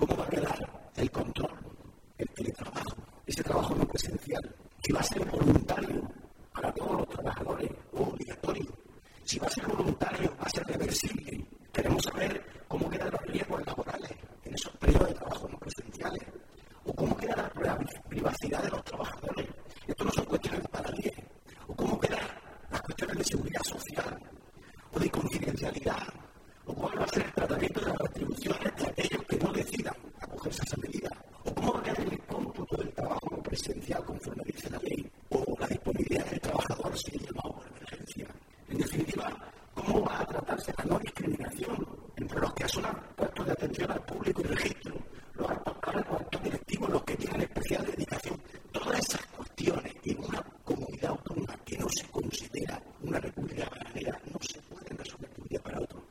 ¿Cómo va a quedar el control, el teletrabajo, ese trabajo no presencial? Si va a ser voluntario para todos los trabajadores o obligatorio. Si va a ser voluntario, va a ser reversible. Queremos saber cómo quedan los riesgos laborales en esos periodos de trabajo no presenciales. O cómo queda la privacidad de los trabajadores. Esto no son cuestiones de paralíe. O cómo quedan las cuestiones de seguridad social o de confidencialidad. O cuál va a ser el tratamiento de las retribuciones de aquellos que no decidan acogerse a esa medida. O cómo va a quedar el cómputo del trabajo no presencial conforme dice la ley. O la disponibilidad del trabajador si es llamado por emergencia. En definitiva, ¿cómo va a tratarse la no discriminación entre los que son puestos de atención al público y registro